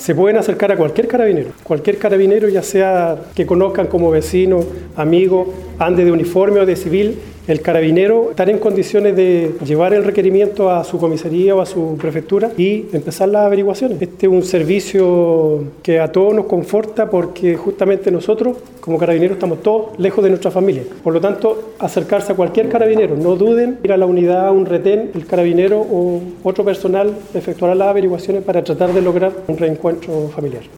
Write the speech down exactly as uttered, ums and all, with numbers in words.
se pueden acercar a cualquier carabinero, cualquier carabinero, ya sea que conozcan como vecino, amigo, ande de uniforme o de civil, el carabinero estará en condiciones de llevar el requerimiento a su comisaría o a su prefectura y empezar las averiguaciones. Este es un servicio que a todos nos conforta porque justamente nosotros, como carabineros, estamos todos lejos de nuestra familia. Por lo tanto, acercarse a cualquier carabinero, no duden, ir a la unidad, a un retén, el carabinero o otro personal efectuará las averiguaciones para tratar de lograr un reencuentro familiar.